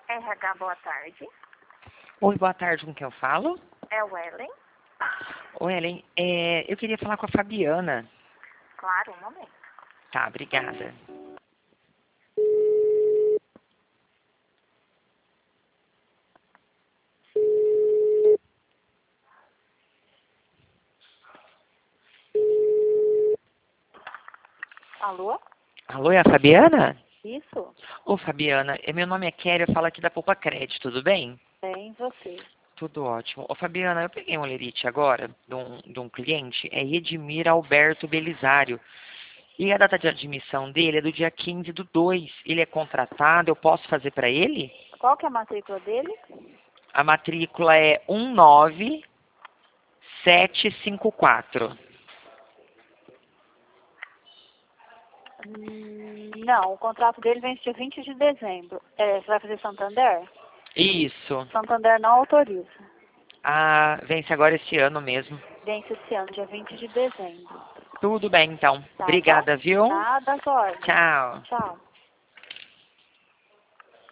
RH, boa tarde. Oi, boa tarde, com quem eu falo? É o Ellen? Oi, Ellen, eu queria falar com a Fabiana. Claro, um momento. Tá, obrigada. Alô? Alô, é a Fabiana? Isso? Ô, Fabiana, meu nome é Kelly, eu falo aqui da Poupa Crédito, tudo bem? Bem, você. Tudo ótimo. Ô, Fabiana, eu peguei um lerite agora de um cliente, é Edmir Alberto Belisário. E a data de admissão dele é do dia 15/2. Ele é contratado, eu posso fazer para ele? Qual que é a matrícula dele? A matrícula é 19754. Não, o contrato dele vence dia 20 de dezembro. Você vai fazer Santander? Isso. Santander não autoriza. Ah, vence agora esse ano mesmo. Vence esse ano, dia 20 de dezembro. Tudo bem, então. Tá bom? Obrigada, viu? Nada, Jorge. Tchau. Tchau.